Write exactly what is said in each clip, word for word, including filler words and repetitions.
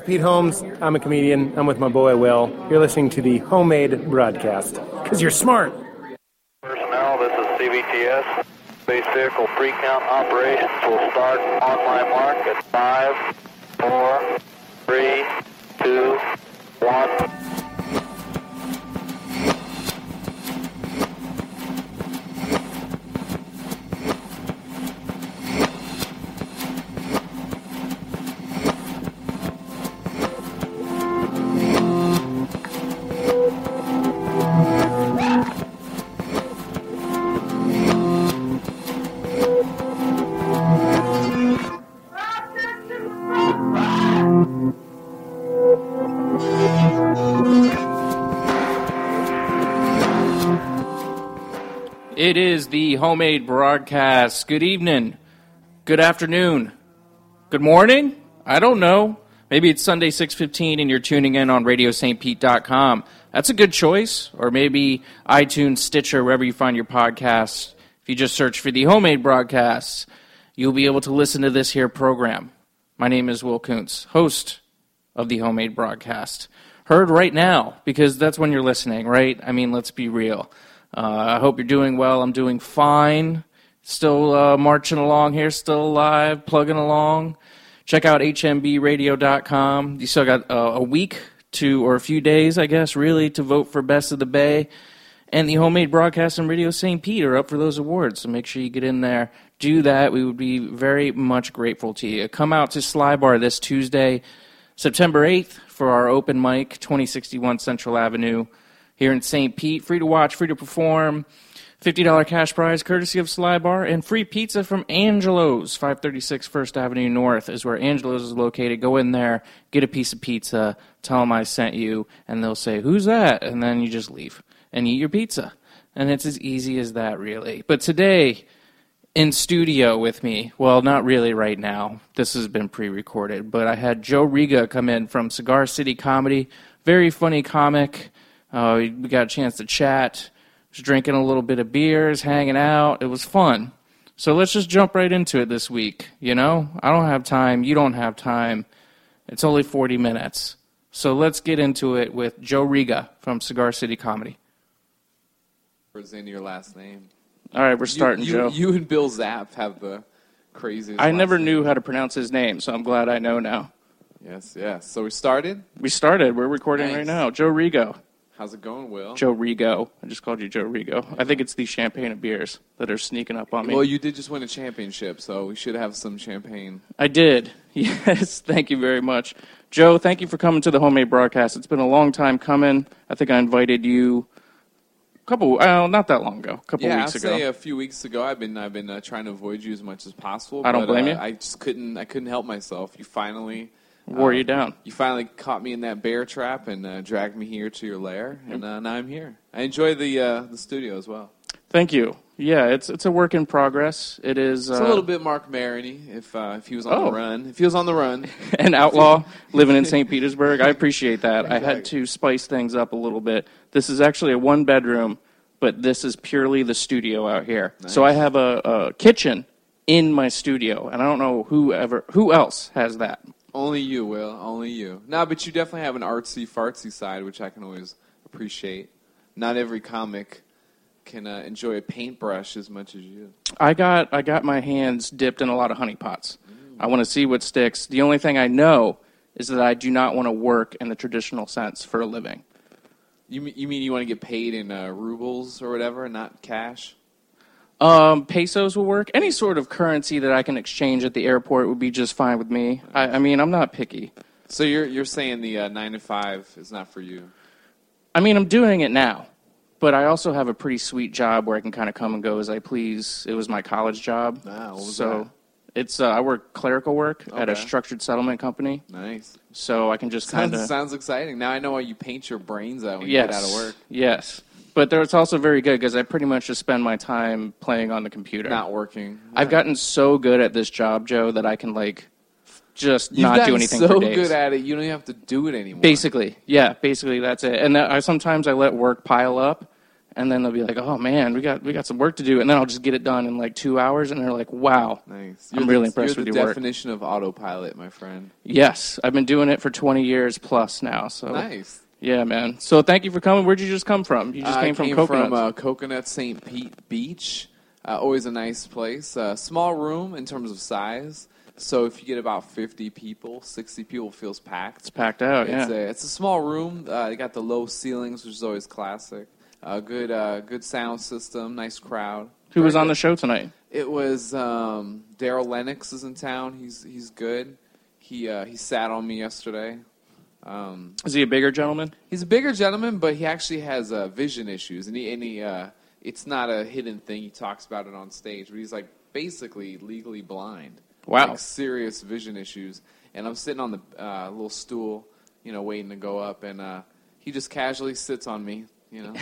Pete Holmes. I'm a comedian. I'm with my boy Will. You're listening to the Homemade Broadcast. Because you're smart. Personnel, this is C B T S. Space Vehicle Pre-Count Operations will start on my mark at five, four, three, two, one. It is the Homemade Broadcast. Good evening. Good afternoon. Good morning? I don't know. Maybe it's Sunday six fifteen and you're tuning in on radio st pete dot com. That's a good choice. Or maybe iTunes, Stitcher, wherever you find your podcasts. If you just search for the Homemade Broadcast, you'll be able to listen to this here program. My name is Will Kuntz, host of the Homemade Broadcast. Heard right now, because that's when you're listening, right? I mean, let's be real. Uh, I hope you're doing well. I'm doing fine. Still uh, marching along here, still alive, plugging along. Check out H M B radio dot com. You still got uh, a week to, or a few days, I guess, really, to vote for Best of the Bay. And the Homemade Broadcast and Radio Saint Pete are up for those awards, so make sure you get in there. Do that. We would be very much grateful to you. Come out to Sly Bar this Tuesday, September eighth, for our open mic, twenty sixty-one Central Avenue. Here in Saint Pete, free to watch, free to perform, fifty dollars cash prize courtesy of Sly Bar, and free pizza from Angelo's, five thirty-six First Avenue North is where Angelo's is located. Go in there, get a piece of pizza, tell them I sent you, and they'll say, who's that? And then you just leave and eat your pizza. And it's as easy as that, really. But today, in studio with me, well, not really right now. This has been pre-recorded, but I had Joe Riga come in from Cigar City Comedy. Very funny comic. Uh, we got a chance to chat, was drinking a little bit of beers, hanging out. It was fun. So let's just jump right into it this week, you know? I don't have time. You don't have time. It's only forty minutes. So let's get into it with Joe Riga from Cigar City Comedy. What's in your last name? All right, we're starting, you, you, Joe. You and Bill Zapp have the craziest I never name. knew how to pronounce his name, so I'm glad I know now. Yes, yes. So we started? We started. We're recording Nice. right now. Joe Rigo. How's it going, Will? Joe Rigo. I just called you Joe Rigo. I think it's the champagne of beers that are sneaking up on me. Well, you did just win a championship, so we should have some champagne. I did. Yes, thank you very much. Joe, thank you for coming to the Homemade Broadcast. It's been a long time coming. I think I invited you a couple, well, not that long ago, a couple yeah, weeks I'll ago. say a few weeks ago. I've been I've been uh, trying to avoid you as much as possible. I don't but, blame uh, you. I just couldn't I couldn't help myself. You finally Wore uh, you down. You finally caught me in that bear trap and uh, dragged me here to your lair, and uh, now I'm here. I enjoy the uh, the studio as well. Thank you. Yeah, it's it's a work in progress. It is. It's uh, a little bit Mark Maroney if uh, if he was on Oh. the run. If he was on the run. an outlaw living in Saint Petersburg. I appreciate that. I had Exactly. to spice things up a little bit. This is actually a one bedroom, but this is purely the studio out here. Nice. So I have a, a kitchen in my studio, and I don't know who ever who else has that. Only you, Will. Only you. No, but you definitely have an artsy fartsy side, which I can always appreciate. Not every comic can uh, enjoy a paintbrush as much as you. I got I got my hands dipped in a lot of honey pots. Mm. I want to see what sticks. The only thing I know is that I do not want to work in the traditional sense for a living. You mean you, mean you want to get paid in uh, rubles or whatever, not cash? Um, pesos will work. Any sort of currency that I can exchange at the airport would be just fine with me. I, I mean, I'm not picky. So you're you're saying the uh, nine to five is not for you? I mean, I'm doing it now, but I also have a pretty sweet job where I can kind of come and go as I please. It was my college job. Ah, what was so that? it's uh, I work clerical work at a Okay. structured settlement company. Nice. So I can just Sounds, kind of sounds exciting. Now I know why you paint your brains out when yes, you get out of work. Yes. But there, it's also very good because I pretty much just spend my time playing on the computer. Not working. I've gotten so good at this job, Joe, that I can like just You've not gotten do anything so for days. good at it, you don't even have to do it anymore. Basically, yeah, basically that's it. And that, I sometimes I let work pile up, and then they'll be like, "Oh man, we got we got some work to do," and then I'll just get it done in like two hours, and they're like, "Wow, Nice. I'm You're really the, impressed you're with the your work." definition of autopilot, my friend. Yes, I've been doing it for twenty years plus now. So Nice. yeah, man. So thank you for coming. Where'd you just come from? You just I came from came Coconuts. from uh, Coconut Saint Pete Beach. Uh, always a nice place. Uh, small room in terms of size. So if you get about fifty people, sixty people, feels packed. It's packed out. It's Yeah. a it's a small room. Uh, they got the low ceilings, which is always classic. Uh, good uh, good sound system. Nice crowd. Who was Very on good. the show tonight? It was um, Daryl Lennox is in town. He's he's good. He uh, he sat on me yesterday. Um, Is he a bigger gentleman? he's a bigger gentleman, but he actually has uh, vision issues, and he and he uh, it's not a hidden thing. He talks about it on stage, but he's like basically legally blind. Wow. Like serious vision issues. And I'm sitting on the uh, little stool, you know, waiting to go up, and uh, he just casually sits on me, you know.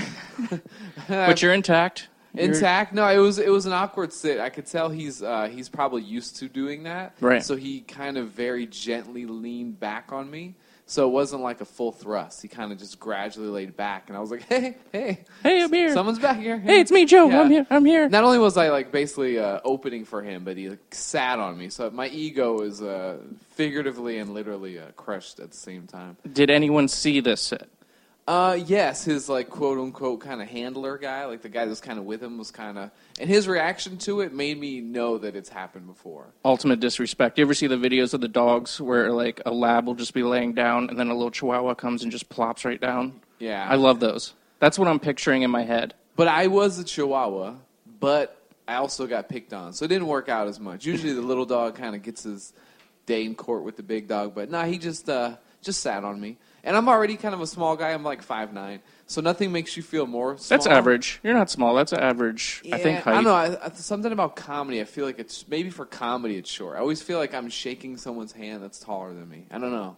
But you're intact. You're- Intact? No, it was it was an awkward sit. I could tell he's uh, he's probably used to doing that. Right. So he kind of very gently leaned back on me. So it wasn't like a full thrust. He kind of just gradually laid back, and I was like, "Hey, hey, Hey, I'm here. someone's back here." Hey, it's me, Joe. Yeah. I'm here. I'm here. Not only was I like basically uh, opening for him, but he like, sat on me. So my ego is uh, figuratively and literally uh, crushed at the same time. Did anyone see this set? Uh, yes, his like quote unquote kind of handler guy, like the guy that's kind of with him, was kind of, and his reaction to it made me know that it's happened before. Ultimate disrespect. You ever see the videos of the dogs where like a lab will just be laying down and then a little chihuahua comes and just plops right down? Yeah, I love those. That's what I'm picturing in my head. But I was a chihuahua, but I also got picked on, so it didn't work out as much. Usually the little dog kind of gets his day in court with the big dog, but nah, he just uh, just sat on me. And I'm already kind of a small guy. I'm like five nine, so nothing makes you feel more small. That's average. You're not small. That's average, Yeah, I think, height. I don't know. I, I, something about comedy, I feel like it's, maybe for comedy it's short. I always feel like I'm shaking someone's hand that's taller than me. I don't know.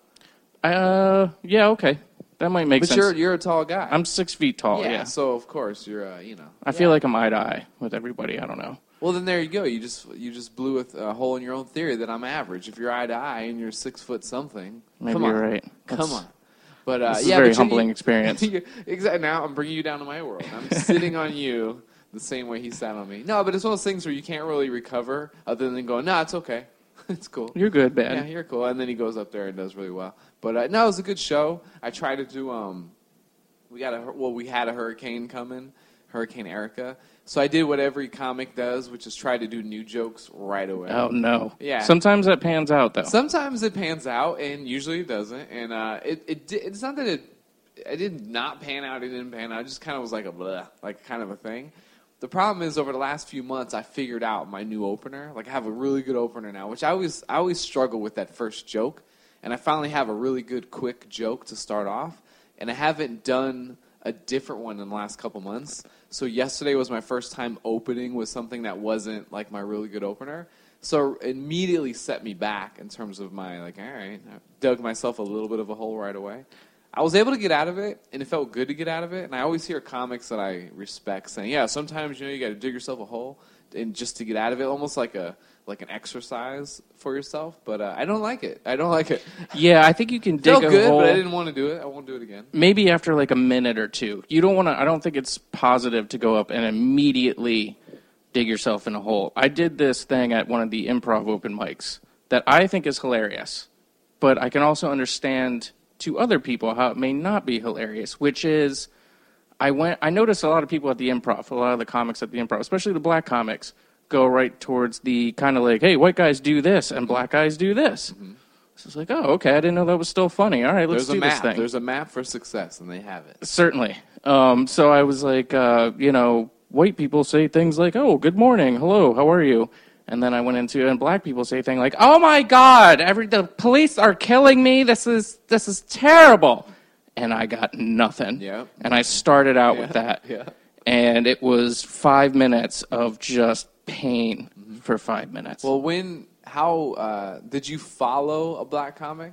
Uh, yeah, okay. That might make But sense. you're you're a tall guy. I'm six feet tall, yeah. yeah, so of course you're, uh, you know. I feel like I'm eye to eye with everybody. I don't know. Well, then there you go. You just you just blew a, a hole in your own theory that I'm average. If you're eye to eye and you're six foot something, Maybe come on, you're right. come That's- on. But uh, This is yeah, a very but you- humbling experience. Exactly. Now I'm bringing you down to my world. I'm sitting on you the same way he sat on me. No, but it's one of those things where you can't really recover other than going, no, it's okay. It's cool. You're good, Yeah, man. you're cool. And then he goes up there and does really well. But uh, no, it was a good show. I tried to do. Um, we got a well, we had a hurricane coming, Hurricane Erica. So I did what every comic does, which is try to do new jokes right away. Oh, no. Yeah. Sometimes that pans out, though. Sometimes it pans out, and usually it doesn't. And uh, it, it di- it's not that it it did not pan out. It didn't pan out. It just kind of was like a bleh, like kind of a thing. The problem is, over the last few months, I figured out my new opener. Like I have a really good opener now, which I always I always struggle with that first joke, and I finally have a really good quick joke to start off. And I haven't done a different one in the last couple months. So yesterday was my first time opening with something that wasn't like my really good opener. So it immediately set me back in terms of my, like, all right, I dug myself a little bit of a hole right away. I was able to get out of it, and it felt good to get out of it. And I always hear comics that I respect saying, yeah, sometimes, you know, you got to dig yourself a hole and just to get out of it, almost like a like an exercise for yourself. But uh, I don't like it. I don't like it. Yeah, I think you can dig Felt a good, hole. but I didn't want to do it. I won't do it again. Maybe after like a minute or two. You don't want to. I don't think it's positive to go up and immediately dig yourself in a hole. I did this thing at one of the improv open mics that I think is hilarious, but I can also understand to other people how it may not be hilarious, which is I went. I noticed a lot of people at the improv, a lot of the comics at the improv, especially the black comics, go right towards the kind of like, hey, white guys do this and black guys do this. Mm-hmm. So it's like, oh, okay, I didn't know that was still funny. All right, let's There's do a map. this thing. There's a map for success, and they have it. Certainly. Um, so I was like, uh, you know, white people say things like, oh, good morning, hello, how are you? And then I went into, and black people say things like, oh my God, every the police are killing me. This is this is terrible. And I got nothing. Yeah. And I started out Yeah. with that. Yeah. And it was five minutes of just pain mm-hmm. for five minutes. Well, when, how, uh, did you follow a black comic?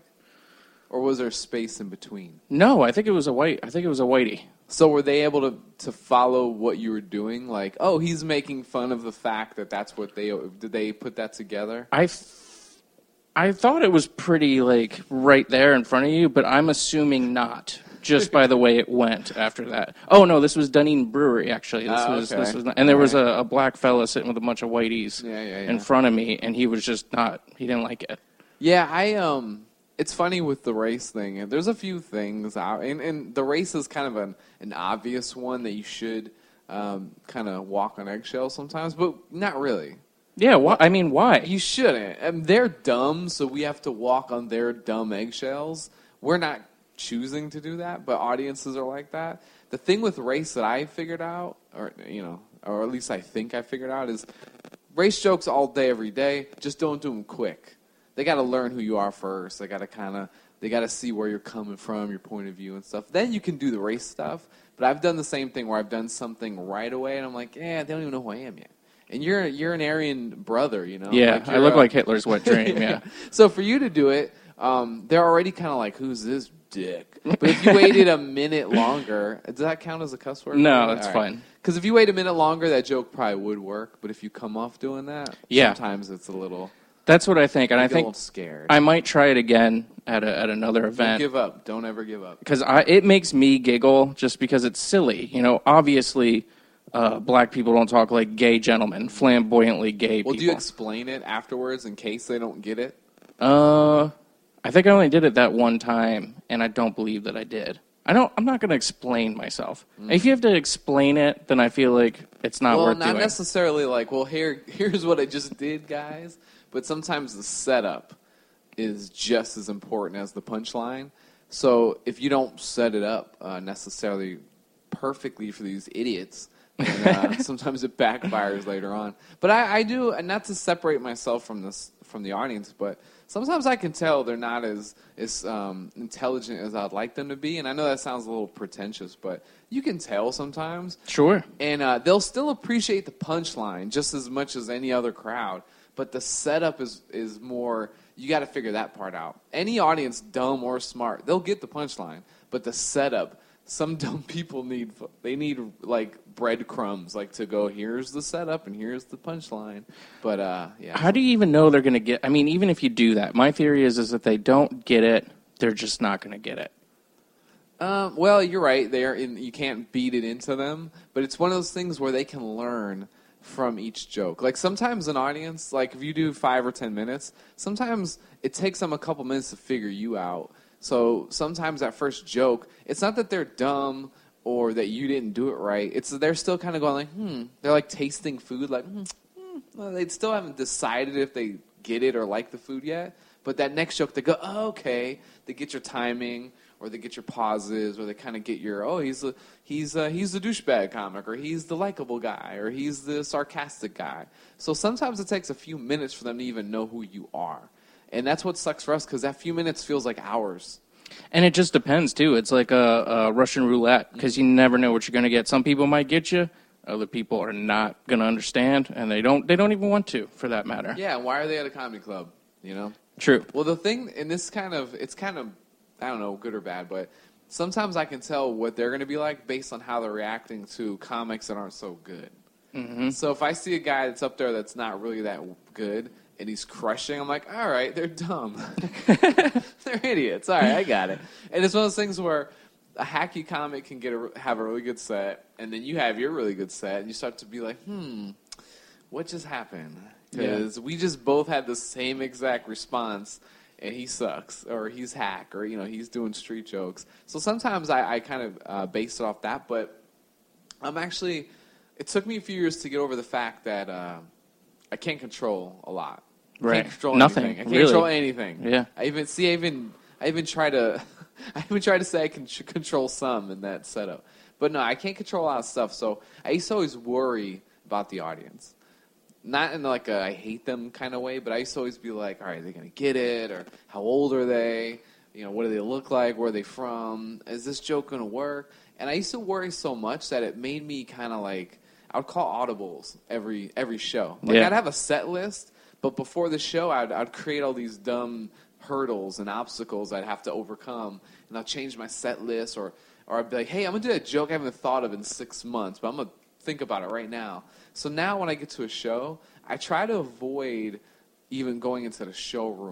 Or was there space in between? No, I think it was a white, I think it was a whitey. So were they able to, to follow what you were doing? Like, oh, he's making fun of the fact that that's what they, did they put that together? I, th- I thought it was pretty, like, right there in front of you, but I'm assuming not. just by the way it went after that. Oh no, this was Dunedin Brewery actually. This Oh, was okay. this was not, and there All was right. a, a black fella sitting with a bunch of whiteys Yeah, yeah, yeah. in front of me, and he was just not. He didn't like it. Yeah, I um, it's funny with the race thing. There's a few things out, and, and the race is kind of an an obvious one that you should um, kind of walk on eggshells sometimes, but not really. Yeah, why? I mean, why? You shouldn't. And they're dumb, so we have to walk on their dumb eggshells. We're not choosing to do that, but audiences are like that. The thing with race that I figured out, or you know, or at least I think I figured out, is race jokes all day, every day. Just don't do them quick. They got to learn who you are first. They got to kind of, they got to see where you're coming from, your point of view and stuff. Then you can do the race stuff. But I've done the same thing where I've done something right away, and I'm like, yeah, they don't even know who I am yet. And you're you're an Aryan brother, you know. Yeah, Like I you're look a- like Hitler's wet dream. Yeah. So for you to do it, um, they're already kind of like, "Who's this dick?" But if you waited a minute longer, does that count as a cuss word? No, that's fine. Because if you wait a minute longer, that joke probably would work. But if you come off doing that, Yeah. sometimes it's a little. That's what I think, and I I get a little think scared. I might try it again at a, at another Don't event. give up. Don't ever give up. Because I it makes me giggle just because it's silly. You know, obviously, uh, black people don't talk like gay gentlemen, flamboyantly gay Well, people. do you explain it afterwards in case they don't get it? uh, I think I only did it that one time, and I don't believe that I did. I don't. I'm not going to explain myself. If you have to explain it, then I feel like it's not well, worth not doing. necessarily like, well, here, here's what I just did, guys. But sometimes the setup is just as important as the punchline. So if you don't set it up uh, necessarily perfectly for these idiots, then, uh, sometimes it backfires later on. But I, I do, and not to separate myself from this from the audience, but sometimes I can tell they're not as as um, intelligent as I'd like them to be. And I know that sounds a little pretentious, but you can tell sometimes. Sure. And uh, they'll still appreciate the punchline just as much as any other crowd. But the setup is, is more, you got to figure that part out. Any audience, dumb or smart, they'll get the punchline. But the setup, some dumb people need, they need like breadcrumbs, like to go, here's the setup and here's the punchline. But uh, yeah. How do you even know they're going to get? I mean, even if you do that, my theory is is that they don't get it, they're just not going to get it. Um, well, you're right. They are in, you can't beat it into them. But it's one of those things where they can learn from each joke. Like sometimes an audience, like if you do five or ten minutes, sometimes it takes them a couple minutes to figure you out. So sometimes that first joke, it's not that they're dumb or that you didn't do it right. It's that they're still kind of going like, hmm. They're like tasting food, like, hmm. hmm. Well, they still haven't decided if they get it or like the food yet. But that next joke, they go, oh, okay. They get your timing, or they get your pauses, or they kind of get your, oh, he's a, he's a, he's the douchebag comic, or he's the likable guy, or he's the sarcastic guy. So sometimes it takes a few minutes for them to even know who you are. And that's what sucks for us, because that few minutes feels like hours. And it just depends, too. It's like a, a Russian roulette, because you never know what you're going to get. Some people might get you. Other people are not going to understand, and they don't they don't even want to, for that matter. Yeah, why are they at a comedy club, you know? True. Well, the thing, and this kind of, it's kind of, I don't know, good or bad, but sometimes I can tell what they're going to be like based on how they're reacting to comics that aren't so good. Mm-hmm. So if I see a guy that's up there that's not really that good, and he's crushing, I'm like, all right, they're dumb. They're idiots. All right, I got it. And it's one of those things where a hacky comic can get a, have a really good set, and then you have your really good set, and you start to be like, hmm, what just happened? Because yeah. we just both had the same exact response, and he sucks, or he's hack, or, you know, he's doing street jokes. So sometimes I, I kind of uh, base it off that, but I'm actually, it took me a few years to get over the fact that uh, I can't control a lot. I Right. can't control Nothing, anything. I can't really. control anything. Yeah. I even, see, I even, I even try to, I even try to say I can ch- control some in that setup. But no, I can't control a lot of stuff, so I used to always worry about the audience. Not in like a I hate them kind of way, but I used to always be like, all right, are they going to get it? Or how old are they? You know, what do they look like? Where are they from? Is this joke going to work? And I used to worry so much that it made me kind of like, I would call audibles every every show. Like Yeah. I'd have a set list, but before the show, I'd, I'd create all these dumb hurdles and obstacles I'd have to overcome. And I'll change my set list, or, or I'd be like, hey, I'm going to do a joke I haven't thought of in six months, but I'm going to think about it right now. So now when I get to a show, I try to avoid even going into the showroom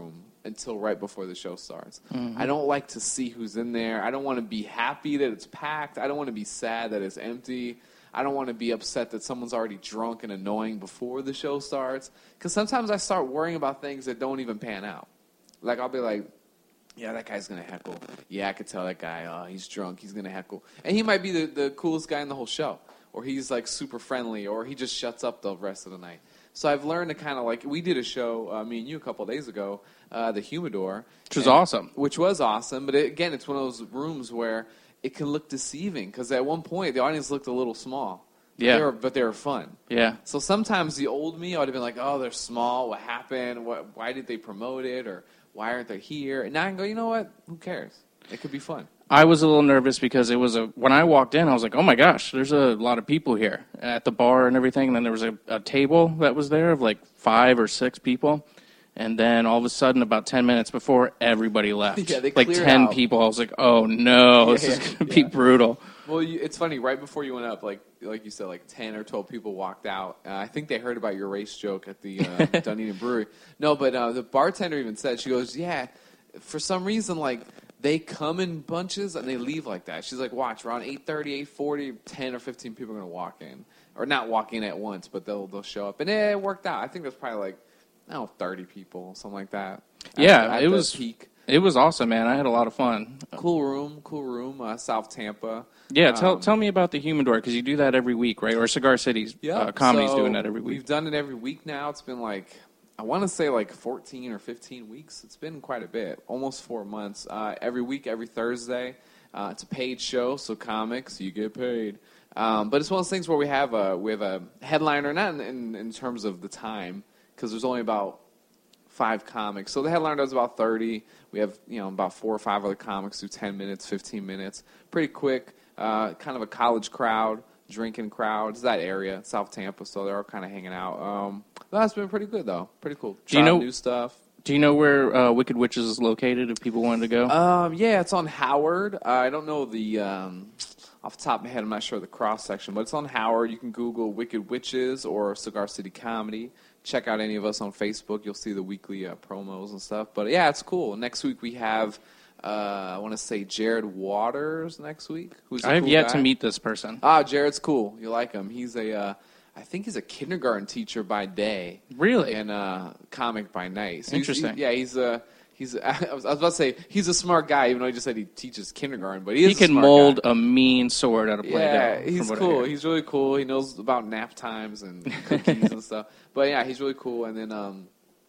until right before the show starts. Mm-hmm. I don't like to see who's in there. I don't want to be happy that it's packed. I don't want to be sad that it's empty. I don't want to be upset that someone's already drunk and annoying before the show starts. Because sometimes I start worrying about things that don't even pan out. Like, I'll be like, yeah, that guy's going to heckle. Yeah, I could tell that guy, oh, he's drunk. He's going to heckle. And he might be the, the coolest guy in the whole show. Or he's, like, super friendly. Or he just shuts up the rest of the night. So I've learned to kind of, like, we did a show, uh, me and you, a couple of days ago, uh, the Humidor. Which was and, awesome. Which was awesome. But, it, again, it's one of those rooms where it can look deceiving. Because at one point, the audience looked a little small. Yeah. They were, but they were fun. Yeah. So sometimes the old me, I would have been like, oh, they're small. What happened? What, why did they promote it? Or why aren't they here? And now I can go, you know what? Who cares? It could be fun. I was a little nervous because it was a when I walked in, I was like, oh my gosh, there's a lot of people here at the bar and everything. And then there was a, a table that was there of like five or six people. And then all of a sudden, about ten minutes before, everybody left. Yeah, they like cleared ten out. people. I was like, oh no, Yeah, this yeah, is going to yeah. be brutal. Well, you, it's funny. Right before you went up, like like you said, like ten or twelve people walked out. Uh, I think they heard about your race joke at the uh, Dunedin Brewery. No, but uh, the bartender even said, she goes, yeah, for some reason, like, they come in bunches and they leave like that. She's like, watch, around eight thirty, eight forty, ten or fifteen people are going to walk in. Or not walk in at once, but they'll they'll show up. And it worked out. I think there's probably like, I don't know, thirty people, something like that. Yeah, at, at it the was peak. It was awesome, man. I had a lot of fun. Cool room, cool room, uh, South Tampa. Yeah, tell Um, tell me about the Humidor, because you do that every week, right? Or Cigar City's Yeah, uh, Comedy's so doing that every week. We've done it every week now. It's been like, I want to say like fourteen or fifteen weeks. It's been quite a bit, almost four months. Uh, every week, every Thursday. Uh, it's a paid show, so comics, you get paid. Um, but it's one of those things where we have a, we have a headliner, not in, in, in terms of the time, because there's only about five comics. So the headliner does about thirty. We have, you know, about four or five other comics do ten minutes, fifteen minutes. Pretty quick, uh, kind of a college crowd, drinking crowd. It's that area, South Tampa, so they're all kind of hanging out. Um, that's been pretty good, though. Pretty cool. Do you Trying know- new stuff. Do you know where uh, Wicked Witches is located if people wanted to go? Um, yeah, it's on Howard. Uh, I don't know the, um, off the top of my head, I'm not sure the cross section, but it's on Howard. You can Google Wicked Witches or Cigar City Comedy. Check out any of us on Facebook. You'll see the weekly uh, promos and stuff. But yeah, it's cool. Next week we have, uh, I want to say Jared Waters next week. Who's a I have cool yet guy. to meet this person. Ah, Jared's cool. You like him. He's a, uh, I think he's a kindergarten teacher by day. Really? And uh, comic by night. So he's- Interesting. he- yeah, he's a. He's. I was, I was about to say he's a smart guy, even though he just said he teaches kindergarten. But he is He a can smart mold guy. a mean sword out of Play-Doh. Yeah, from he's what I cool. hear. He's really cool. He knows about nap times and cookies and stuff. But yeah, he's really cool. And then um,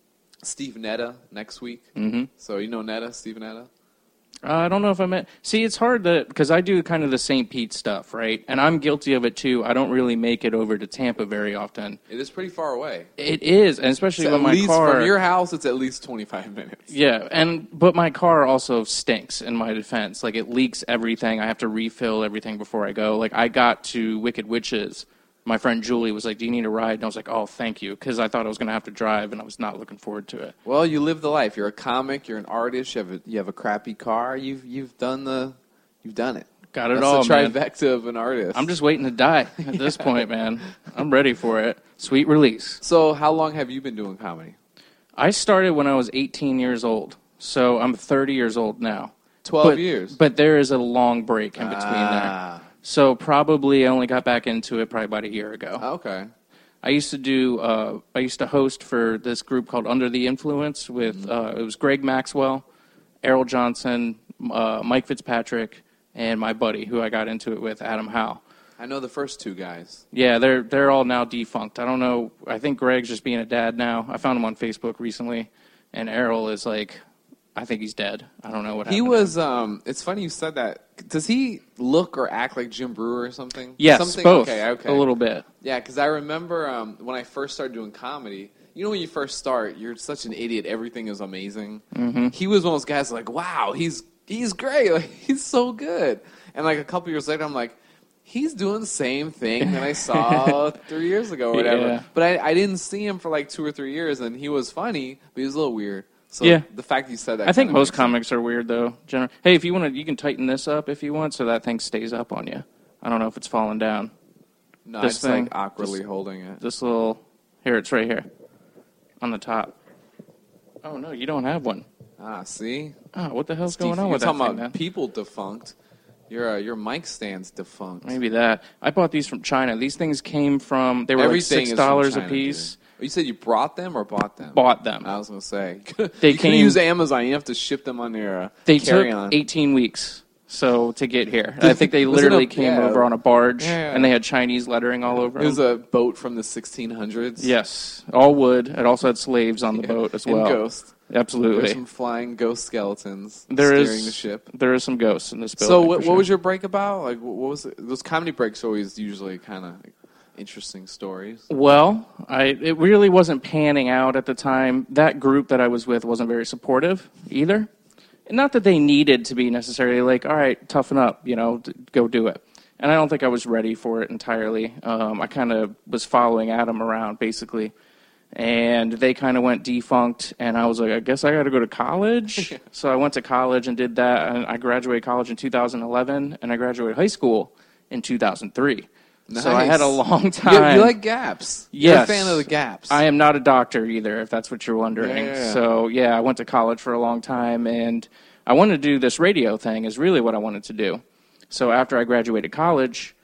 Steve Netta next week. Mhm. So you know Netta, Steve Netta. Uh, I don't know if I met. See, it's hard to because I do kind of the Saint Pete stuff, right? And I'm guilty of it too. I don't really make it over to Tampa very often. It is pretty far away. It is, and especially It's when at my least car. from your house, it's at least twenty-five minutes. Yeah, and but my car also stinks. In my defense, like it leaks everything. I have to refill everything before I go. Like I got to Wicked Witches. My friend Julie was like, "Do you need a ride?" And I was like, "Oh, thank you," because I thought I was going to have to drive, and I was not looking forward to it. Well, you live the life. You're a comic. You're an artist. You have a, you have a crappy car. You've you've done the you've done it. Got it That's all, the man. trifecta of an artist. I'm just waiting to die at this point, man. I'm ready for it. Sweet release. So, how long have you been doing comedy? I started when I was eighteen years old, so I'm thirty years old now. Twelve but, years. But there is a long break in between there. Ah, So probably I only got back into it probably about a year ago. okay. I used to do. Uh, I used to host for this group called Under the Influence with. Uh, it was Greg Maxwell, Errol Johnson, uh, Mike Fitzpatrick, and my buddy who I got into it with, Adam Howe. I know the first two guys. Yeah, they're they're all now defunct. I don't know. I think Greg's just being a dad now. I found him on Facebook recently, and Errol is like, I think he's dead. I don't know what He happened. was. Um, it's funny you said that. Does he look or act like Jim Brewer or something? Yes, something? both. Okay, okay. A little bit. Yeah, because I remember um, when I first started doing comedy. You know, when you first start, you're such an idiot. Everything is amazing. Mm-hmm. He was one of those guys like, wow, he's he's great. Like, he's so good. And like a couple years later, I'm like, he's doing the same thing that I saw three years ago or whatever. Yeah. But I, I didn't see him for like two or three years, and he was funny, but he was a little weird. So Yeah. the fact that you said that, I think kinda most makes comics are weird, though. Gener- hey, if you want to, you can tighten this up if you want, so that thing stays up on you. I don't know if it's falling down. sense. No, this I just thing, like awkwardly this- holding it. This little, here, it's right here, on the top. Oh no, you don't have one. Ah, see? Oh, what the hell's Steve, going on you're with that talking thing, about man? people defunct. Your uh, your mic stand's defunct. Maybe that. I bought these from China. These things came from, they were Everything like is six from dollars a China, piece. dude. You said you brought them or bought them? Bought them. I was going to say. They you came- can use Amazon. You have to ship them on your uh, They took carry-on. eighteen weeks. So to get here, I think they Was it literally a- came yeah. over on a barge, Yeah, yeah. and they had Chinese lettering all over It was them. a boat from the sixteen hundreds. Yes, all wood. It also had slaves on the boat as and well. ghosts. Absolutely. There's some flying ghost skeletons There steering is the ship. There is some ghosts in this building. So what, for what was sure. your break about? Like, what was it? Those comedy breaks are always usually kind of like interesting stories. Well, I it really wasn't panning out at the time. That group that I was with wasn't very supportive either. And not that they needed to be necessarily like, all right, toughen up, you know, d- go do it. And I don't think I was ready for it entirely. Um, I kind of was following Adam around, basically. And they kind of went defunct, and I was like, I guess I got to go to college. So I went to college and did that, and I graduated college in two thousand eleven, and I graduated high school in two thousand three. So I had a Nice. long You, time. you like gaps. You're Yes. a fan of the gaps. I am not a doctor either, if that's what you're wondering. Yeah, yeah, yeah. So, yeah, I went to college for a long time, and I wanted to do this radio thing is really what I wanted to do. So after I graduated college,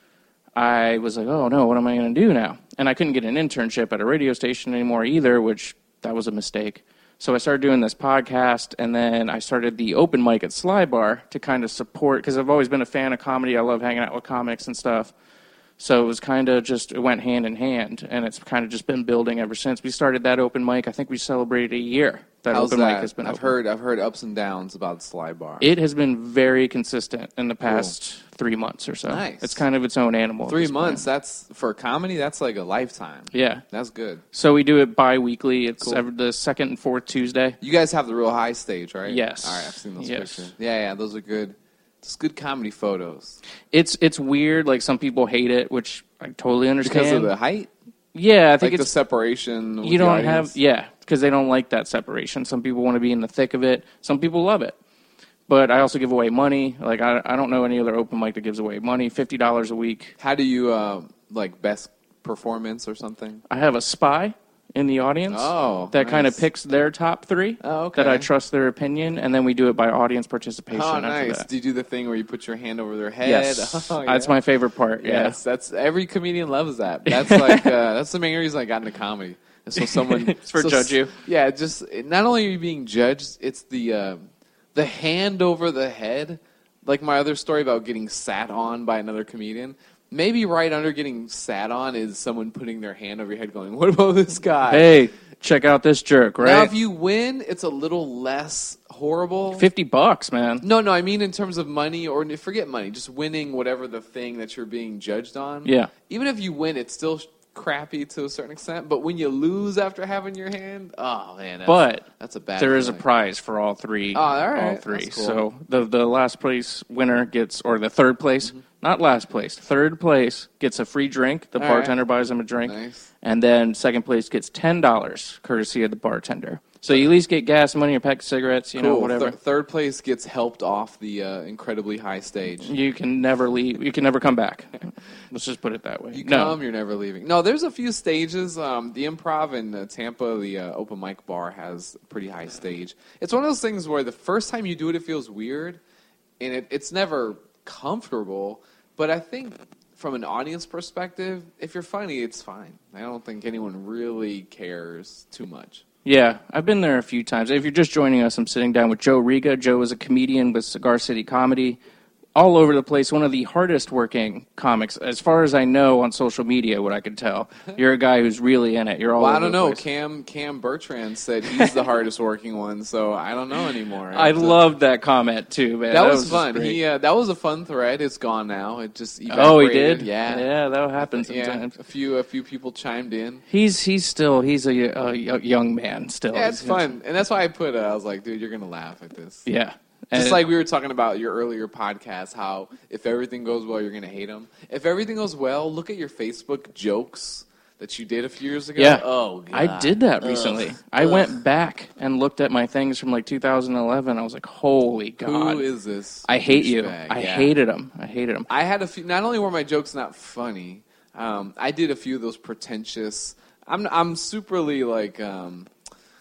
I was like, oh, no, what am I going to do now? And I couldn't get an internship at a radio station anymore either, which that was a mistake. So I started doing this podcast, and then I started the open mic at Sly Bar to kind of support, because I've always been a fan of comedy. I love hanging out with comics and stuff. So it was kind of just, it went hand in hand, and it's kind of just been building ever since. We started that open mic. I think we celebrated a year that How's open that? mic has been I've open. heard. I've heard ups and downs about Sly Bar. It has been very consistent in the past three months or so. Nice. It's kind of its own animal. at Three this months. point. That's for comedy. That's like a lifetime. Yeah. That's good. So we do it bi-weekly. It's Cool. every, the second and fourth Tuesday. You guys have the real high stage, right? Yes. All right, I've seen those Yes. pictures. Yeah, yeah, those are good. It's good comedy photos It's it's weird. Like some people hate it, which I totally understand. because of the height. yeah, I think Like the it's separation. With you the don't audience. have yeah because they don't like that separation. Some people want to be in the thick of it. Some people love it. But I also give away money. Like I I don't know any other open mic that gives away money. Fifty dollars a week. How do you uh, like best performance or something? I have a spy in the audience Oh, that kind of nice. picks their top three. Oh, okay. That I trust their opinion, and then we do it by audience participation. Oh, after nice. that. Do you do the thing where you put your hand over their head? Yes, Oh, that's yeah. my favorite part. Yeah. Yes, that's every comedian loves that. That's like uh, that's the main reason I got into comedy. And so someone It's for so, judge you. Yeah, just not only are you being judged, it's the uh, the hand over the head. Like my other story about getting sat on by another comedian. Maybe right under getting sat on is someone putting their hand over your head, going, "What about this guy?" Hey, check out this jerk, right? Now, if you win, it's a little less horrible. Fifty bucks, man. No, no, I mean in terms of money, or forget money, just winning whatever the thing that you're being judged on. Yeah. Even if you win, it's still crappy to a certain extent. But when you lose after having your hand, oh man, that's, But that's a bad. There is a feeling. prize for all three. Oh, all right. All three. That's cool. So the the last place winner gets, or the third place, Mm-hmm. not last place, third place gets a free drink. The All bartender buys them a drink. Nice. And then second place gets ten dollars, courtesy of the bartender. So you at least get gas money or pack of cigarettes, you know, Cool. whatever. Th- third place gets helped off the uh, incredibly high stage. You can never leave. You can never come back. Let's just put it that way. You no. come, you're never leaving. No, there's a few stages. Um, the Improv in uh, Tampa, the uh, open mic bar, has a pretty high stage. It's one of those things where the first time you do it, it feels weird, and it, it's never comfortable. But I think from an audience perspective, if you're funny, it's fine. I don't think anyone really cares too much. Yeah, I've been there a few times. If you're just joining us, I'm sitting down with Joe Riga. Joe is a comedian with Cigar City Comedy. All over the place, one of the hardest working comics, as far as I know on social media, what I can tell. You're a guy who's really in it. You're all Well, I over don't the know. place. Cam Cam Bertrand said he's the hardest working one, so I don't know anymore. I So- loved that comment, too, man. That, was, just fun. great. He uh, that was a fun thread. It's gone now. It just Oh, he evaporated. did? Yeah, Yeah, that'll happen Yeah, sometimes. a few a few people chimed in. He's he's still, he's a, a young man still. Yeah, it's He's- fun, and that's why I put it. I was like, dude, you're gonna laugh at this. Yeah. Just And- like we were talking about your earlier podcast, how if everything goes well, you're gonna hate them. If everything goes well, look at your Facebook jokes that you did a few years ago. Yeah. Oh, God. I did that Ugh. recently. I Ugh. went back and looked at my things from like two thousand eleven. I was like, holy God. Who is this? I hate you. douchebag? I Yeah. hated him. I hated him. I had a few. Not only were my jokes not funny, um, I did a few of those pretentious. I'm I'm superly like um,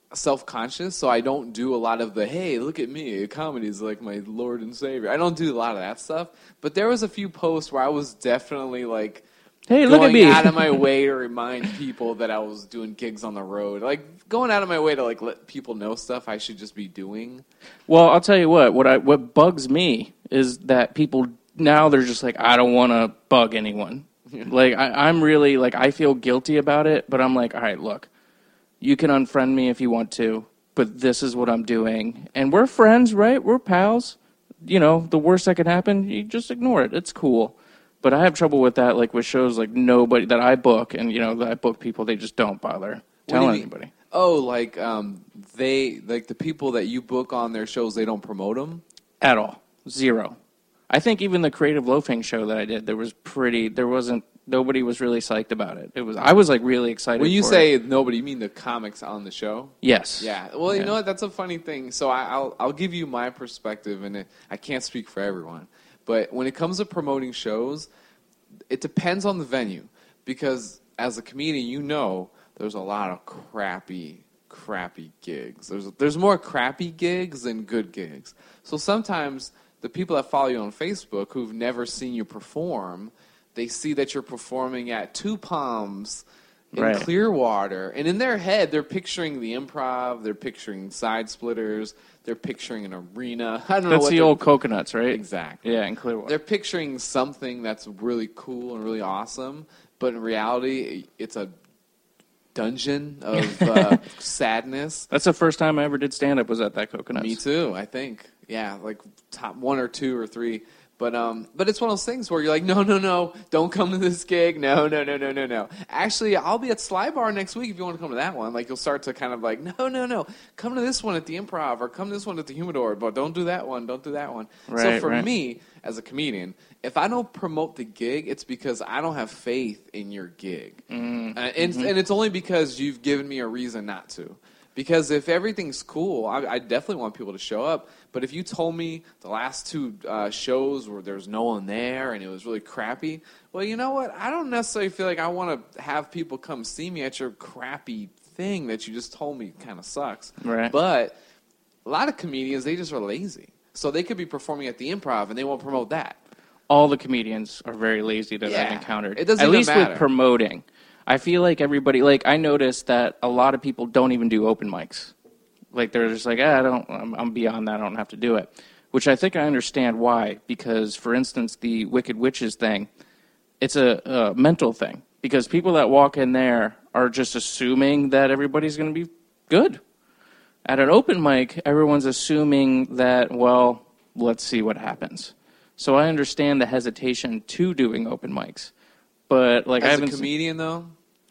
self-conscious, so I don't do a lot of the, hey, look at me, comedy is like my Lord and Savior. I don't do a lot of that stuff. But there was a few posts where I was definitely like, hey, going look at me. out of my way to remind people that I was doing gigs on the road. Like, going out of my way to like let people know stuff I should just be doing. Well, I'll tell you what, what I what bugs me is that people now they're just like, I don't want to bug anyone. Yeah. Like, I, I'm really, like, I feel guilty about it, but I'm like, all right, look, you can unfriend me if you want to, but this is what I'm doing. And we're friends, right? We're pals. You know, the worst that can happen, you just ignore it. It's cool. But I have trouble with that, like with shows like nobody that I book, and, you know, that I book people, they just don't bother telling anybody. Oh, like um, they, like the people that you book on their shows, they don't promote them? At all. Zero. I think even the Creative Loafing show that I did, there was pretty, there wasn't, nobody was really psyched about it. It was, I was like really excited. When you for say it. nobody, you mean the comics on the show? Yes. Yeah. Well, you yeah. know what? That's a funny thing. So I, I'll I'll give you my perspective, and it, I can't speak for everyone. But when it comes to promoting shows, it depends on the venue. Because as a comedian, you know there's a lot of crappy, crappy gigs. There's there's more crappy gigs than good gigs. So sometimes the people that follow you on Facebook who've never seen you perform, they see that you're performing at Two Palms in right. Clearwater. And in their head, they're picturing the Improv, they're picturing Side Splitters, they're picturing an arena. I don't know That's what the old Coconuts, right? Exactly. Yeah, in Clearwater. They're picturing something that's really cool and really awesome, but in reality, it's a dungeon of uh, sadness. That's the first time I ever did stand-up was at that Coconuts. Me too, I think. Yeah, like top one or two or three. But um, but it's one of those things where you're like, no, no, no, don't come to this gig. No, no, no, no, no, no. Actually, I'll be at Sly Bar next week if you want to come to that one. Like, you'll start to kind of like, no, no, no, come to this one at the Improv or come to this one at the Humidor, but don't do that one, don't do that one. Right, so for right. me, as a comedian, if I don't promote the gig, it's because I don't have faith in your gig. Mm-hmm. Uh, and, mm-hmm. and it's only because you've given me a reason not to. Because if everything's cool, I, I definitely want people to show up. But if you told me the last two uh, shows where there's no one there and it was really crappy, well, you know what? I don't necessarily feel like I want to have people come see me at your crappy thing that you just told me kind of sucks. Right. But a lot of comedians, they just are lazy. So they could be performing at the Improv and they won't promote that. All the comedians are very lazy that Yeah. I've encountered. It doesn't At even least matter. with promoting. I feel like everybody, like, I noticed that a lot of people don't even do open mics. Like, they're just like, eh, I don't, I'm, I'm beyond that, I don't have to do it. Which I think I understand why. Because, for instance, the Wicked Witches thing, it's a, a mental thing. Because people that walk in there are just assuming that everybody's going to be good. At an open mic, everyone's assuming that, well, let's see what happens. So I understand the hesitation to doing open mics. But, like, I As a haven't comedian, though?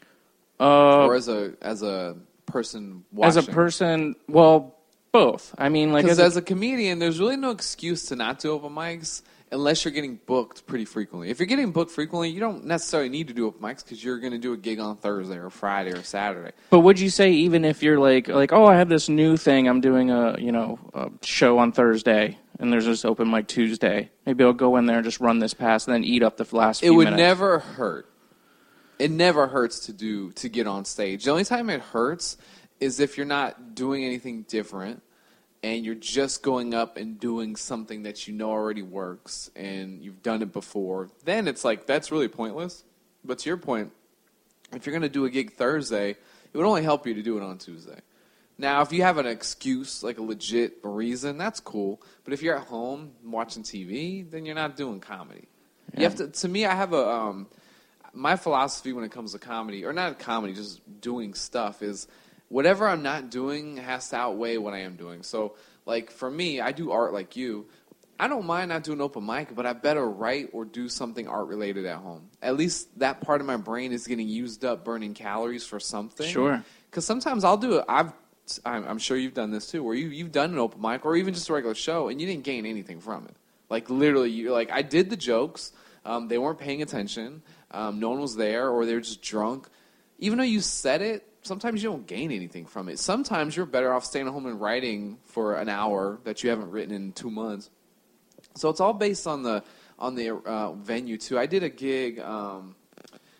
Uh, or as a as a person watching? as a person, well, both. I mean, like, Because as, as a comedian, there's really no excuse to not do open mics unless you're getting booked pretty frequently. If you're getting booked frequently, you don't necessarily need to do open mics because you're going to do a gig on Thursday or Friday or Saturday. But would you say even if you're like, like, oh, I have this new thing, I'm doing a, you know, a show on Thursday, and there's this open mic Tuesday, maybe I'll go in there and just run this past and then eat up the last few It would minutes. never hurt. It never hurts to do to get on stage. The only time it hurts is if you're not doing anything different and you're just going up and doing something that you know already works and you've done it before. Then it's like, that's really pointless. But to your point, if you're going to do a gig Thursday, it would only help you to do it on Tuesday. Now, if you have an excuse, like a legit reason, that's cool. But if you're at home watching T V, then you're not doing comedy. Yeah. You have to. To me, I have a um, my philosophy when it comes to comedy, or not comedy, just doing stuff, is whatever I'm not doing has to outweigh what I am doing. So, like for me, I do art like you. I don't mind not doing open mic, but I better write or do something art related at home. At least that part of my brain is getting used up, burning calories for something. Sure. Because sometimes I'll do it. I've I'm, I'm sure you've done this too, where you, you've done an open mic or even just a regular show, and you didn't gain anything from it. Like, literally, you're like, I did the jokes. Um, they weren't paying attention. Um, no one was there, or they were just drunk. Even though you said it, sometimes you don't gain anything from it. Sometimes you're better off staying at home and writing for an hour that you haven't written in two months. So it's all based on the on the uh, venue, too. I did a gig. Um,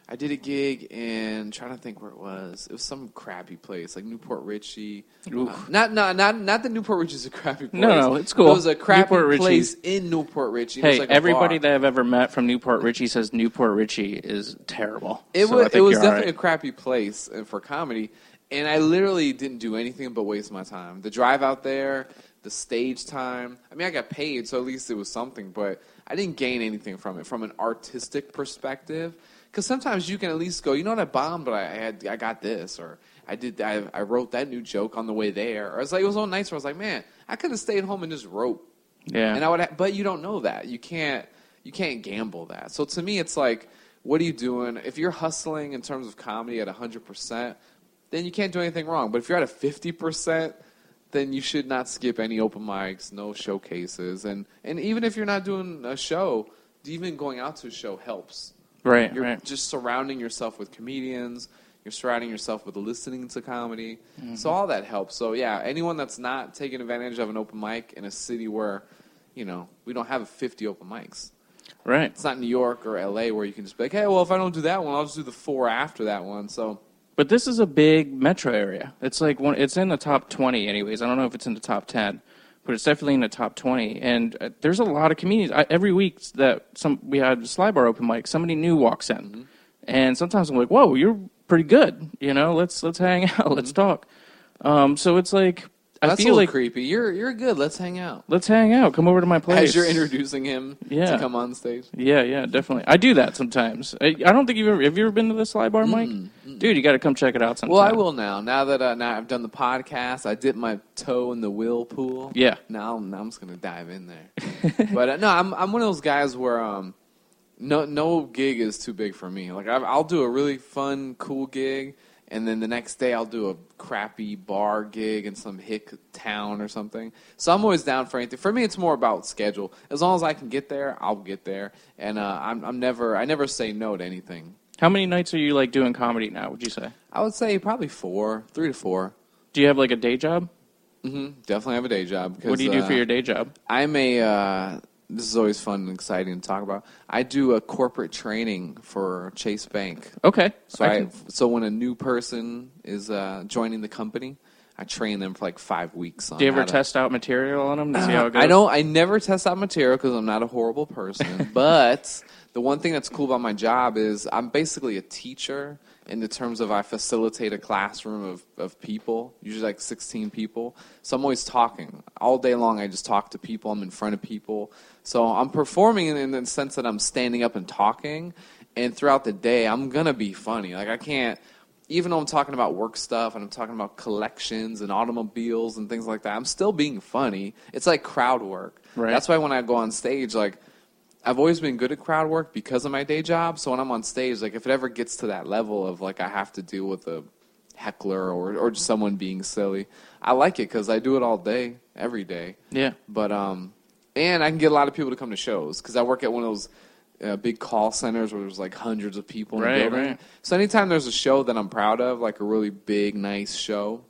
I did a gig in, trying to think where it was. It was some crappy place, like Newport Richie. Uh, not, not, not, not that Newport Richie is a crappy place. No, no, it's cool. It was a crappy Newport place Richie. in Newport Richie. It Hey, was like a everybody bar. that I've ever met from Newport Richie says Newport Richie is terrible. It So was, I think it was you're definitely all right. a crappy place uh, for comedy, and I literally didn't do anything but waste my time. The drive out there, the stage time. I mean, I got paid, so at least it was something, but I didn't gain anything from it from an artistic perspective. Because sometimes you can at least go, you know what, I bombed, but I had, I got this, or I did, I, I wrote that new joke on the way there, or it's like it was on nights where I was like, man, I could have stayed home and just wrote, Yeah. and I would, ha- but you don't know that, you can't, you can't gamble that. So to me, it's like, what are you doing? If you're hustling in terms of comedy at a hundred percent, then you can't do anything wrong. But if you're at a fifty percent, then you should not skip any open mics, no showcases, and and even if you're not doing a show, even going out to a show helps. Right, You're right. just surrounding yourself with comedians. You're surrounding yourself with listening to comedy. Mm-hmm. So all that helps. So, yeah, anyone that's not taking advantage of an open mic in a city where, you know, we don't have fifty open mics. Right. It's not New York or L A where you can just be like, hey, well, if I don't do that one, I'll just do the four after that one. So, But this is a big metro area. It's like one, it's in the top twenty anyways. I don't know if it's in the top ten, but it's definitely in the top twenty. And uh, there's a lot of comedians. I, every week that some we had Sly Bar open mic, somebody new walks in. Mm-hmm. And sometimes I'm like, whoa, you're pretty good. You know, let's let's hang out. Mm-hmm. Let's talk. Um, so it's like, I that's feel a little like, creepy. You're you're good. Let's hang out. let's hang out. Come over to my place. As you're introducing him Yeah. to come on stage. Yeah, yeah, definitely. I do that sometimes. I, I don't think you've ever, have you ever been to the Sly Bar, Mike? Mm-hmm. Dude, you got to come check it out sometime. Well, I will now. Now that uh, now I've done the podcast, I dipped my toe in the will pool. Yeah. Now, now I'm just gonna dive in there. But uh, no, I'm I'm one of those guys where um, no no gig is too big for me. Like I, I'll do a really fun, cool gig, and then the next day I'll do a crappy bar gig in some hick town or something. So I'm always down for anything. For me, it's more about schedule. As long as I can get there, I'll get there, and uh, I'm I'm never I never say no to anything. How many nights are you like doing comedy now, would you say? I would say probably four, three to four. Do you have like a day job? Mm-hmm. Definitely have a day job. What do you do uh, for your day job? I'm a, uh, this is always fun and exciting to talk about. I do a corporate training for Chase Bank. Okay. So I I, can- so when a new person is uh, joining the company, I train them for like five weeks. On do you ever how to- test out material on them to see how it goes? I don't. I never test out material because I'm not a horrible person. But the one thing that's cool about my job is I'm basically a teacher in the terms of I facilitate a classroom of, of people, usually like sixteen people. So I'm always talking. All day long I just talk to people. I'm in front of people. So I'm performing in, in the sense that I'm standing up and talking. And throughout the day, I'm going to be funny. Like I can't, even though I'm talking about work stuff and I'm talking about collections and automobiles and things like that, I'm still being funny. It's like crowd work. Right. That's why when I go on stage, like, I've always been good at crowd work because of my day job. So when I'm on stage, like if it ever gets to that level of like I have to deal with a heckler or or just someone being silly, I like it because I do it all day, every day. Yeah. But um, and I can get a lot of people to come to shows because I work at one of those uh, big call centers where there's like hundreds of people in Right, the building. right. So anytime there's a show that I'm proud of, like a really big, nice show,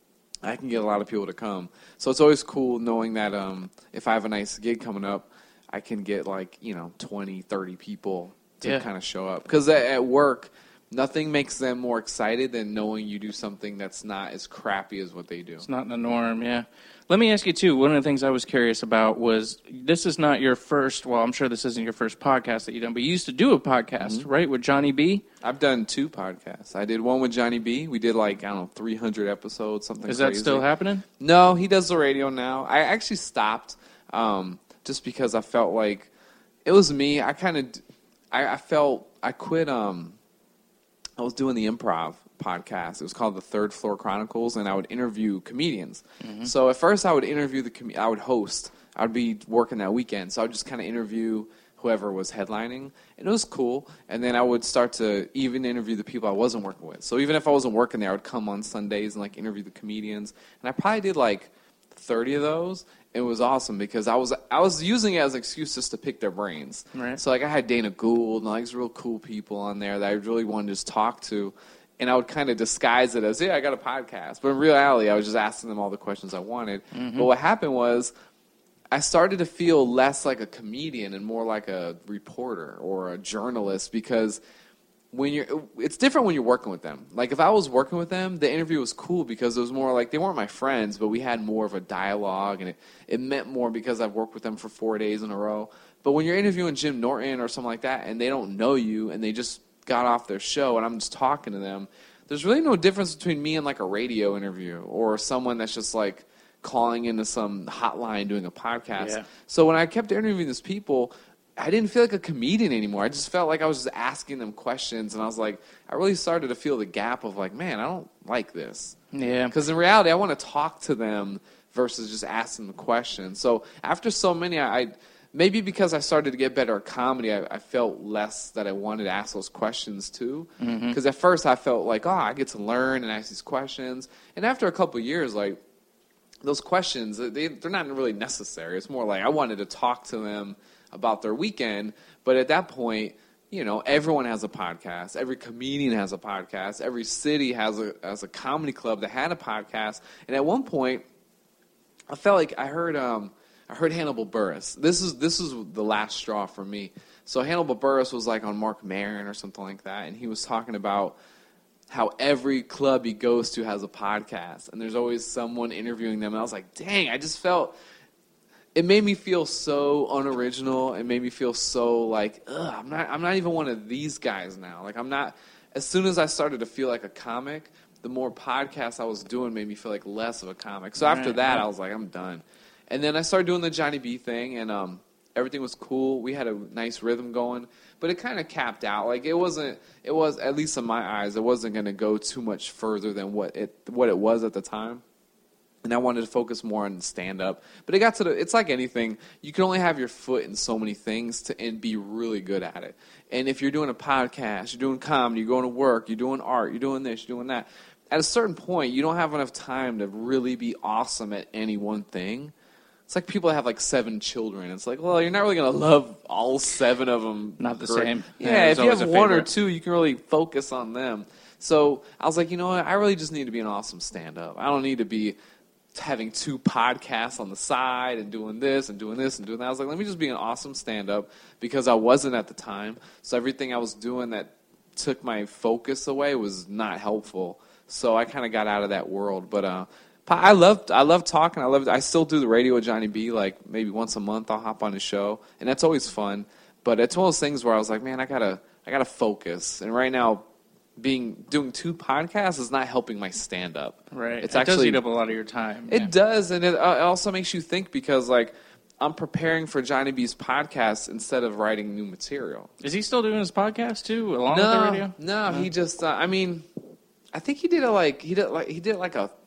I can get a lot of people to come. So it's always cool knowing that um, if I have a nice gig coming up, I can get like, you know, twenty, thirty people to Yeah. kind of show up. Because at, at work, nothing makes them more excited than knowing you do something that's not as crappy as what they do. It's not the norm, yeah. Let me ask you, too, one of the things I was curious about was, this is not your first, well, I'm sure this isn't your first podcast that you've done, but you used to do a podcast, Mm-hmm. right, with Johnny B? I've done two podcasts. I did one with Johnny B. We did like, I don't know, three hundred episodes, something Is crazy. that still happening? No, he does the radio now. I actually stopped um, just because I felt like it was me. I kind of, I, I felt, I quit, um, I was doing the improv podcast. It was called the Third Floor Chronicles, and I would interview comedians. Mm-hmm. So at first I would interview the, com- I would host. I would be working that weekend, so I would just kind of interview whoever was headlining, and it was cool. And then I would start to even interview the people I wasn't working with. So even if I wasn't working there, I would come on Sundays and like interview the comedians. And I probably did like thirty of those. It was awesome because I was I was using it as an excuse just to pick their brains. Right. So like I had Dana Gould and like these real cool people on there that I really wanted to just talk to. And I would kind of disguise it as, yeah, I got a podcast. But in reality, I was just asking them all the questions I wanted. Mm-hmm. But what happened was I started to feel less like a comedian and more like a reporter or a journalist because when you're, it's different when you're working with them. Like if I was working with them, the interview was cool because it was more like they weren't my friends, but we had more of a dialogue, and it, it meant more because I've worked with them for four days in a row. But when you're interviewing Jim Norton or something like that, and they don't know you, and they just got off their show, and I'm just talking to them, there's really no difference between me and like a radio interview or someone that's just like calling into some hotline doing a podcast. Yeah. So when I kept interviewing these people, I didn't feel like a comedian anymore. I just felt like I was just asking them questions, and I was like, I really started to feel the gap of like, man, I don't like this. Yeah. Because in reality, I want to talk to them versus just asking the questions. So after so many, I, I maybe because I started to get better at comedy, I, I felt less that I wanted to ask those questions too. Because mm-hmm. at first I felt like, oh, I get to learn and ask these questions. And after a couple of years, like, those questions, they, they're not really necessary. It's more like I wanted to talk to them about their weekend. But at that point, you know, everyone has a podcast. Every comedian has a podcast. Every city has a has a comedy club that had a podcast. And at one point, I felt like I heard um, I heard Hannibal Buress. This is this is the last straw for me. So Hannibal Buress was like on Mark Maron or something like that, and he was talking about how every club he goes to has a podcast, and there's always someone interviewing them. And I was like, dang, I just felt, it made me feel so unoriginal. It made me feel so like, ugh, I'm not, I'm not even one of these guys now. Like I'm not, as soon as I started to feel like a comic, the more podcasts I was doing made me feel like less of a comic. So after that, I was like, I'm done. And then I started doing the Johnny B thing, and um, everything was cool. We had a nice rhythm going, but it kind of capped out. Like it wasn't, it was, at least in my eyes, it wasn't going to go too much further than what it what it was at the time. And I wanted to focus more on stand-up. But it got to the, it's like anything. You can only have your foot in so many things to and be really good at it. And if you're doing a podcast, you're doing comedy, you're going to work, you're doing art, you're doing this, you're doing that, at a certain point, you don't have enough time to really be awesome at any one thing. It's like people that have like seven children. It's like, well, you're not really going to love all seven of them. Not the great. same. Yeah, Yeah, if there's you have always a one or favorite. two, you can really focus on them. So I was like, you know what? I really just need to be an awesome stand-up. I don't need to be having two podcasts on the side and doing this and doing this and doing that. I was like, let me just be an awesome stand-up because I wasn't at the time. So everything I was doing that took my focus away was not helpful. So I kind of got out of that world. But uh, I loved I love talking. I love I still do the radio with Johnny B. Like maybe once a month I'll hop on his show, and that's always fun. But it's one of those things where I was like, man, I gotta I gotta focus. And right now, being doing two podcasts is not helping my stand up. Right. It's it actually does eat up a lot of your time. It yeah. does, and it, uh, it also makes you think because like I'm preparing for Johnny B's podcast instead of writing new material. Is he still doing his podcast too, along no, with the radio? No, no, he just. Uh, I mean, I think he did it like he did like he did like a.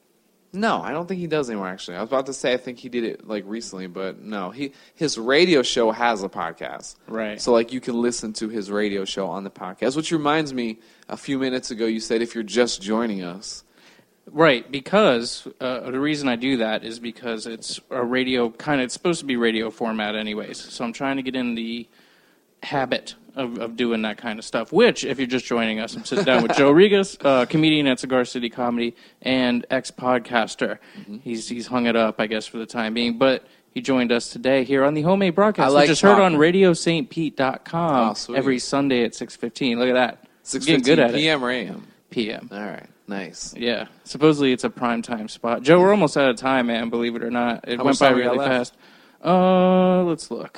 No, I don't think he does anymore. Actually, I was about to say I think he did it like recently, but no, he his radio show has a podcast, Right. So like you can listen to his radio show on the podcast. Which reminds me, a few minutes ago you said if you're just joining us, Right, because uh, the reason I do that is because it's a radio kind of, it's supposed to be radio format anyways. So I'm trying to get in the habit of, of doing that kind of stuff, which, if you're just joining us, I'm sitting down with Joe Regas, uh, comedian at Cigar City Comedy and ex-podcaster. Mm-hmm. He's he's hung it up, I guess, for the time being, but he joined us today here on the Homemade Broadcast, I like which is heard talking. on radio st pete dot com Oh, sweet. every Sunday at six fifteen. Look at that. six Getting good fifteen at it. p m or a m? P M. All right, nice. Yeah, supposedly it's a prime time spot. Joe, we're almost out of time, man. Believe it or not, it How went much by time we got really left? fast. Uh, let's look.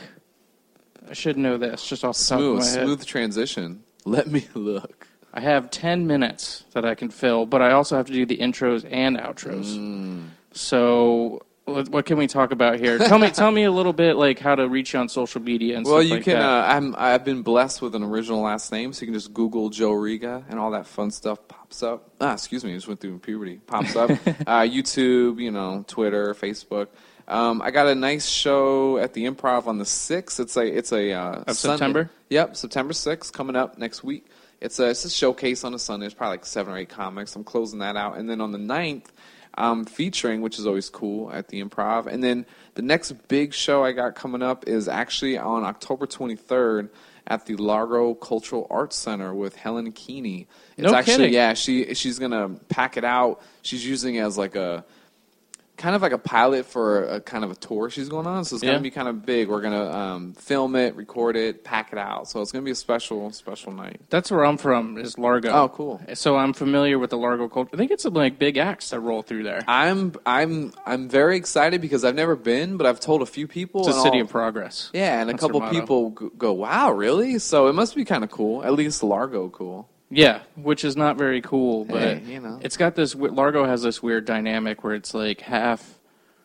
I should know this just off the top of Smooth, my head. smooth transition. Let me look. I have ten minutes that I can fill, but I also have to do the intros and outros. Mm. So, what, what can we talk about here? Tell me, tell me a little bit, like how to reach you on social media and Well, stuff you like can. that. Uh, I'm. I've been blessed with an original last name, so you can just Google Joe Riga, and all that fun stuff pops up. Ah, excuse me, I just went through puberty. Pops up. uh, YouTube, you know, Twitter, Facebook. Um, I got a nice show at the Improv on the sixth. It's a. It's a. Uh, Of Sunday. September? Yep, September sixth, coming up next week. It's a. It's a showcase on a Sunday. There's probably like seven or eight comics. I'm closing that out, and then on the ninth. Um, featuring, which is always cool, at the Improv. And then the next big show I got coming up is actually on October twenty-third at the Largo Cultural Arts Center with Helen Keeney. It's No actually, kidding. yeah, she she's going to pack it out. She's using it as like a kind of like a pilot for a kind of a tour she's going on. So it's going Yeah. to be kind of big. We're going to um, film it, record it, pack it out. So it's going to be a special, special night. That's where I'm from, is Largo. Oh, cool. So I'm familiar with the Largo culture. I think it's some, like, big acts that roll through there. I'm I'm I'm very excited because I've never been, but I've told a few people. It's a and city all- of progress. Yeah, and a That's their couple motto. people g- go, "Wow, really?" So it must be kind of cool. At least Largo cool. Yeah, which is not very cool, but Hey, you know. it's got this. Largo has this weird dynamic where it's like half.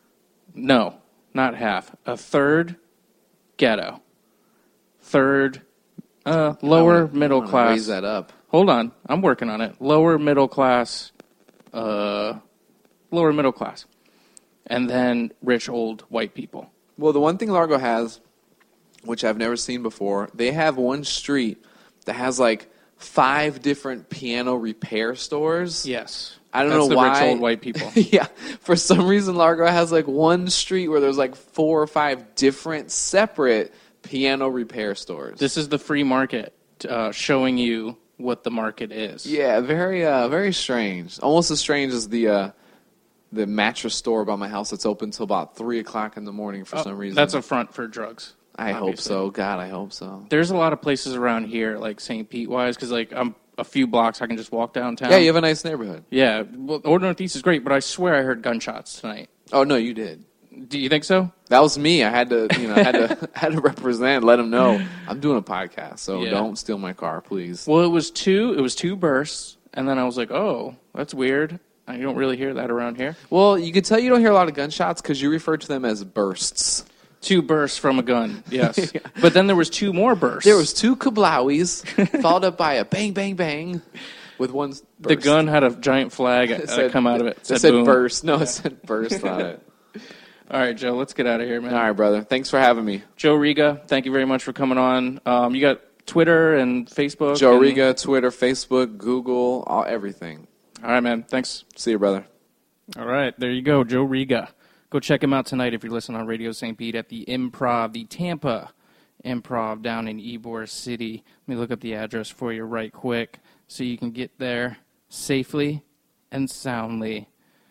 No, not half. A third ghetto, third uh, lower I wanna- middle I wanna class. Raise that up. Hold on, I'm working on it. Lower middle class, uh, lower middle class, and then rich old white people. Well, the one thing Largo has, which I've never seen before, they have one street that has like five different piano repair stores. Yes, I don't That's know the why. rich old white people. Yeah, for some reason Largo has like one street where there's like four or five different separate piano repair stores. This is the free market uh, showing you what the market is. Yeah, very uh, very strange. Almost as strange as the uh, the mattress store by my house that's open till about three o'clock in the morning for Oh, some reason. That's a front for drugs. I hope obviously. so. God, I hope so. There's a lot of places around here, like Saint Pete wise, because like I'm a few blocks, I can just walk downtown. Yeah, you have a nice neighborhood. Yeah, well, Old Northeast is great, but I swear I heard gunshots tonight. Oh no, you did. Do you think so? That was me. I had to, you know, I had to, had to represent, let them know I'm doing a podcast, so Yeah. don't steal my car, please. Well, it was two. It was two bursts, and then I was like, "Oh, that's weird." I don't really hear that around here. Well, you can tell you don't hear a lot of gunshots because you refer to them as bursts. Two bursts from a gun, yes. But then there was two more bursts. There was two kablowis, followed up by a bang, bang, bang, with one burst. the gun had a giant flag It uh, said- come out of it. It Said, said boom. burst. No, it said burst on it. All right, Joe, let's get out of here, man. All right, brother. Thanks for having me. Joe Riga, thank you very much for coming on. Um, you got Twitter and Facebook. Joe and- Riga, Twitter, Facebook, Google, all everything. All right, man. Thanks. See you, brother. All right, there you go, Joe Riga. Go check him out tonight if you're listening on Radio Saint Pete at the Improv, the Tampa Improv down in Ybor City. Let me look up the address for you right quick so you can get there safely and soundly.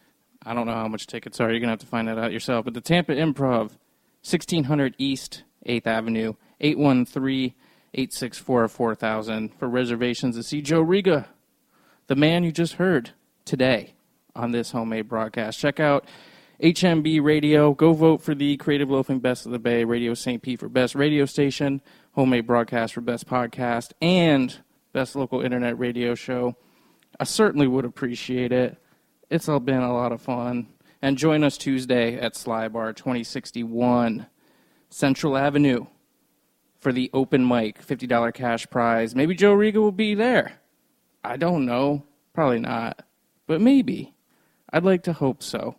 I don't know how much tickets are. You're going to have to find that out yourself. But the Tampa Improv, sixteen hundred East eighth Avenue, eight one three, eight six four, four thousand for reservations to see Joe Riga, the man you just heard today on this homemade broadcast. Check out H M B Radio. Go vote for the Creative Loafing Best of the Bay, Radio Saint Pete for Best Radio Station, Homemade Broadcast for Best Podcast, and Best Local Internet Radio Show. I certainly would appreciate it. It's all been a lot of fun. And join us Tuesday at Sly Bar twenty sixty-one Central Avenue for the open mic, fifty dollars cash prize. Maybe Joe Riga will be there. I don't know. Probably not. But maybe. I'd like to hope so.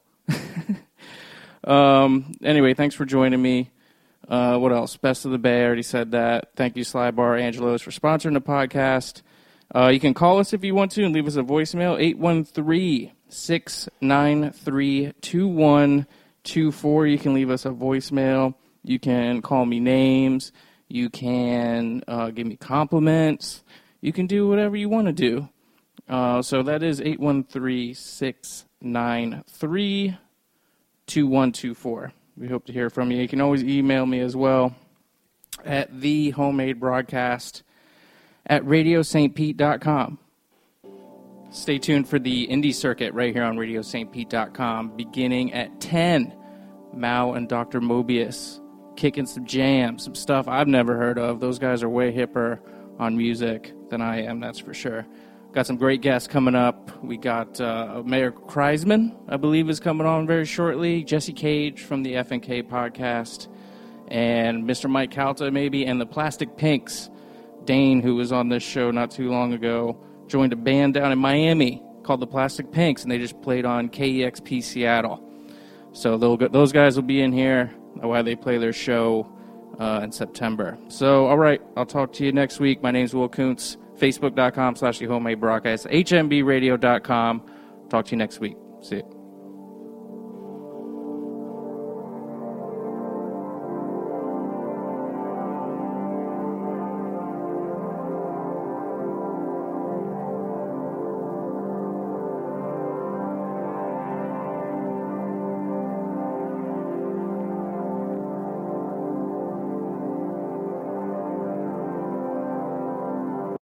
um, anyway, thanks for joining me. Uh, what else? Best of the Bay, I already said that. Thank you, Sly Bar Angelos, for sponsoring the podcast. Uh, you can call us if you want to and leave us a voicemail, eight one three, six nine three, two one two four. You can leave us a voicemail. You can call me names. You can uh, give me compliments. You can do whatever you want to do. Uh, so that is eight one three, six nine three, two one two four. We hope to hear from you. You can always email me as well at the homemade broadcast at radio st pete dot com. Stay tuned for the indie circuit right here on radio st pete dot com beginning at ten. Mao and Doctor Mobius kicking some jams, some stuff I've never heard of. Those guys are way hipper on music than I am, that's for sure. Got some great guests coming up. We got uh, Mayor Kreisman, I believe, is coming on very shortly. Jesse Cage from the F N K podcast. And Mister Mike Calta, maybe. And the Plastic Pinks. Dane, who was on this show not too long ago, joined a band down in Miami called the Plastic Pinks. And they just played on K E X P Seattle. So they'll go, those guys will be in here while they play their show uh, in September. So, all right, I'll talk to you next week. My name's Will Kuntz. Facebook.com slash the homemade broadcast, H M B radio dot com. Talk to you next week. See you.